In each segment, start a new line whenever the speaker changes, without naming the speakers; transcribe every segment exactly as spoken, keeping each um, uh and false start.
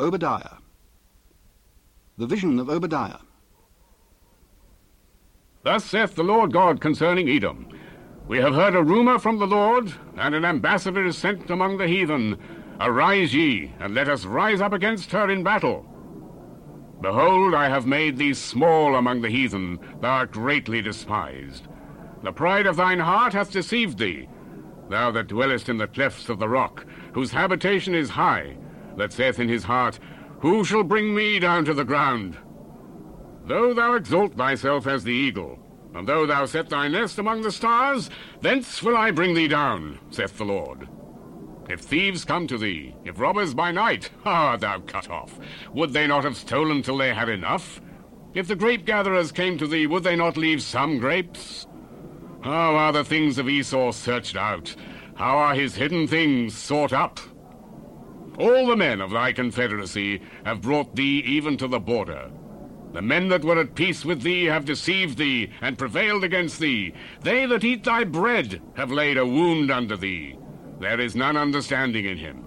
Obadiah. The vision of Obadiah.
Thus saith the Lord God concerning Edom, We have heard a rumour from the Lord, and an ambassador is sent among the heathen. Arise ye, and let us rise up against her in battle. Behold, I have made thee small among the heathen, thou art greatly despised. The pride of thine heart hath deceived thee, thou that dwellest in the clefts of the rock, whose habitation is high, that saith in his heart, Who shall bring me down to the ground? Though thou exalt thyself as the eagle, and though thou set thy nest among the stars, thence will I bring thee down, saith the Lord. If thieves come to thee, if robbers by night, how art thou cut off? Would they not have stolen till they had enough? If the grape-gatherers came to thee, would they not leave some grapes? How are the things of Esau searched out? How are his hidden things sought up? All the men of thy confederacy have brought thee even to the border. The men that were at peace with thee have deceived thee, and prevailed against thee. They that eat thy bread have laid a wound under thee. There is none understanding in him.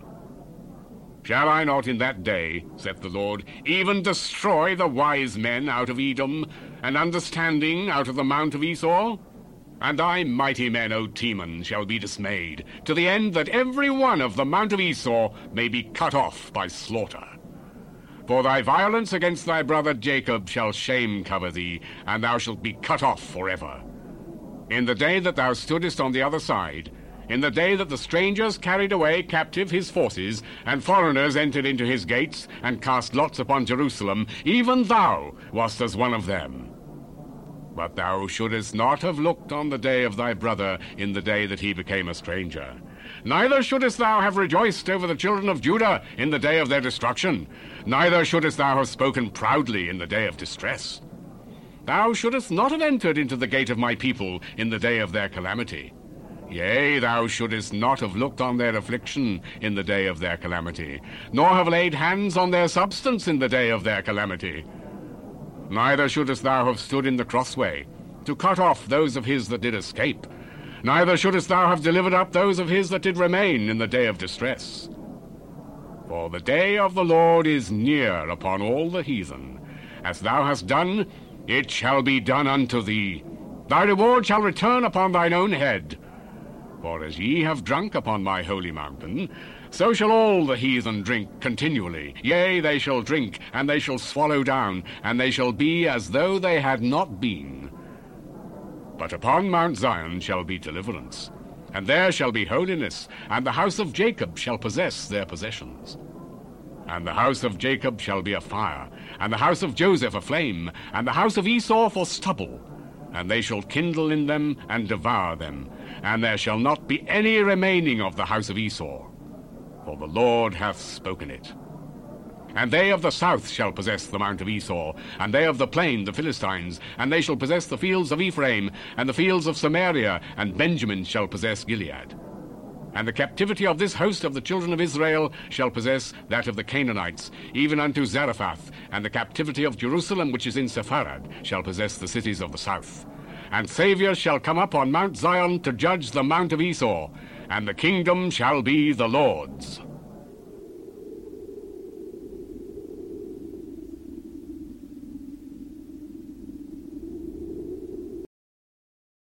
Shall I not in that day, saith the Lord, even destroy the wise men out of Edom, and understanding out of the mount of Esau? And thy mighty men, O Teman, shall be dismayed, to the end that every one of the mount of Esau may be cut off by slaughter. For thy violence against thy brother Jacob shall shame cover thee, and thou shalt be cut off forever. In the day that thou stoodest on the other side, in the day that the strangers carried away captive his forces, and foreigners entered into his gates, and cast lots upon Jerusalem, even thou wast as one of them. But thou shouldest not have looked on the day of thy brother in the day that he became a stranger. Neither shouldest thou have rejoiced over the children of Judah in the day of their destruction. Neither shouldest thou have spoken proudly in the day of distress. Thou shouldest not have entered into the gate of my people in the day of their calamity. Yea, thou shouldest not have looked on their affliction in the day of their calamity, nor have laid hands on their substance in the day of their calamity. Neither shouldest thou have stood in the crossway, to cut off those of his that did escape. Neither shouldest thou have delivered up those of his that did remain in the day of distress. For the day of the Lord is near upon all the heathen. As thou hast done, it shall be done unto thee. Thy reward shall return upon thine own head. For as ye have drunk upon my holy mountain, so shall all the heathen drink continually. Yea, they shall drink, and they shall swallow down, and they shall be as though they had not been. But upon Mount Zion shall be deliverance, and there shall be holiness, and the house of Jacob shall possess their possessions. And the house of Jacob shall be a fire, and the house of Joseph a flame, and the house of Esau for stubble. And they shall kindle in them and devour them, and there shall not be any remaining of the house of Esau. For the Lord hath spoken it. And they of the south shall possess the mount of Esau, and they of the plain the Philistines, and they shall possess the fields of Ephraim, and the fields of Samaria, and Benjamin shall possess Gilead. And the captivity of this host of the children of Israel shall possess that of the Canaanites, even unto Zarephath, and the captivity of Jerusalem, which is in Sepharad, shall possess the cities of the south. And Saviour shall come up on Mount Zion to judge the mount of Esau, and the kingdom shall be the Lord's.